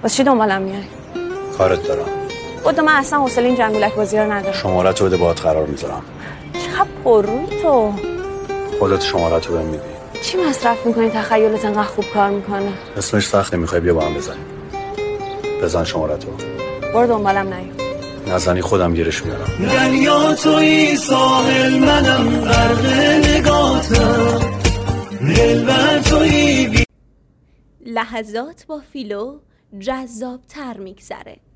واسه چی دنبالم میای؟ کارت دارم. خودم من اصلا حوصله این جنگولک بازی رو ندارم. شماره‌تو بده باهات قرار میذارم. چقدر پررویی تو. خودت شماره‌تو بهم میدی. چی مصرف میکنی تخیلت انقدر خوب کار میکنه؟ اسمش سخته، میخوای بیا با هم بزنیم. بزن شماره‌تو. برو دنبالم نیا. نزنی خودم گیرش میارم. دریا توی ساحل منم غرق نگاتم دلبر توی لحظات با فیلو جذاب تر میگذره.